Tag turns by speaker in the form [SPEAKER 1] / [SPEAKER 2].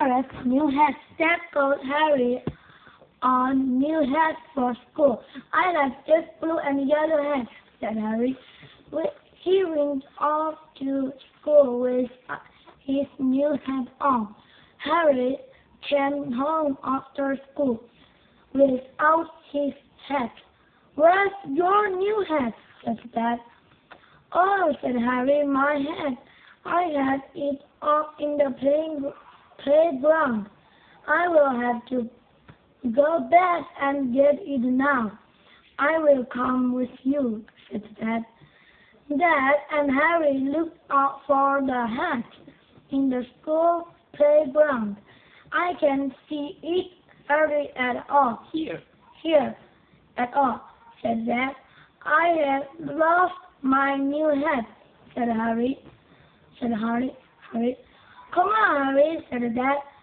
[SPEAKER 1] Gareth's new hat. Dad got Harry a new hat for school. I like this blue and yellow hat, said Harry. He went off to school with his new hat on. Harry came home after school without his hat. Where's your new hat? Said Dad. Oh, said Harry, my hat. I had it off in the playground. I will have to go back and get it now. I will come with you, said Dad. Dad and Harry looked out for the hat in the school playground. I can't see it Harry at all. Here at all, said Dad. I have lost my new hat, said Harry. Come on, Harry, said Dad.